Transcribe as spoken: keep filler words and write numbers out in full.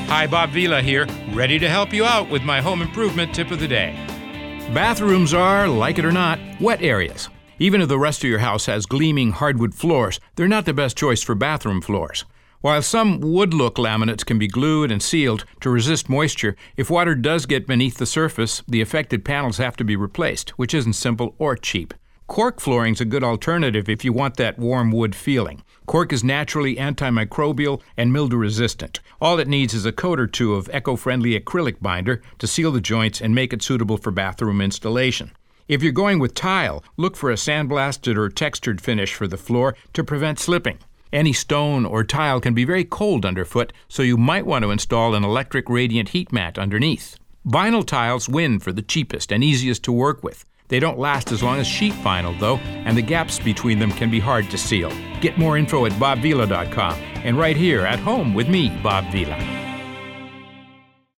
Hi, Bob Vila here, ready to help you out with my home improvement tip of the day. Bathrooms are, like it or not, wet areas. Even if the rest of your house has gleaming hardwood floors, they're not the best choice for bathroom floors. While some wood-look laminates can be glued and sealed to resist moisture, if water does get beneath the surface, the affected panels have to be replaced, which isn't simple or cheap. Cork flooring's a good alternative if you want that warm wood feeling. Cork is naturally antimicrobial and mildew-resistant. All it needs is a coat or two of eco-friendly acrylic binder to seal the joints and make it suitable for bathroom installation. If you're going with tile, look for a sandblasted or textured finish for the floor to prevent slipping. Any stone or tile can be very cold underfoot, so you might want to install an electric radiant heat mat underneath. Vinyl tiles win for the cheapest and easiest to work with. They don't last as long as sheet vinyl, though, and the gaps between them can be hard to seal. Get more info at bob vila dot com and right here at home with me, Bob Vila.